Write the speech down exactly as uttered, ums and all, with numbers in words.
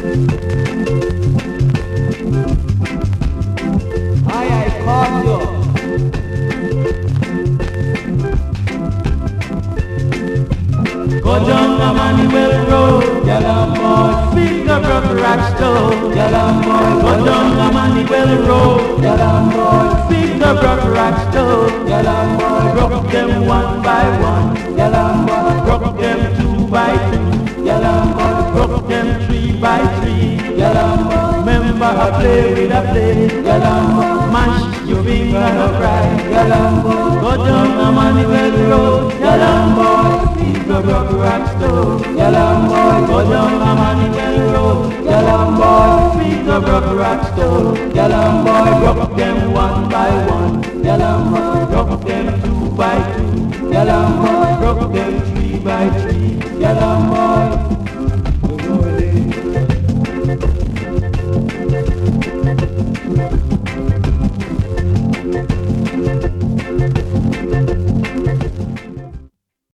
I I caught you. Go down the Manuel Road, yellow boy, speak the brook rock stone, yellow boy. Go down the Manuel Road, yellow boy, speak the brook rock stone, yellow boy. Broke them one by one, yellow boy. Broke them two by two, yellow boy. Broke them three by three, yellow boy. Remember I play with a play, yellow boy. Mash your finger no cry, yellow boy. Go down the Manuel Road, yellow boy. The brook rock stone, yellow boy. Go down the Manuel Road, yellow boy. Feed the brook rock stone, yellow boy. Broke them one by one, yellow boy. Broke them two by two, yellow boy. Broke them three by three, yellow boy.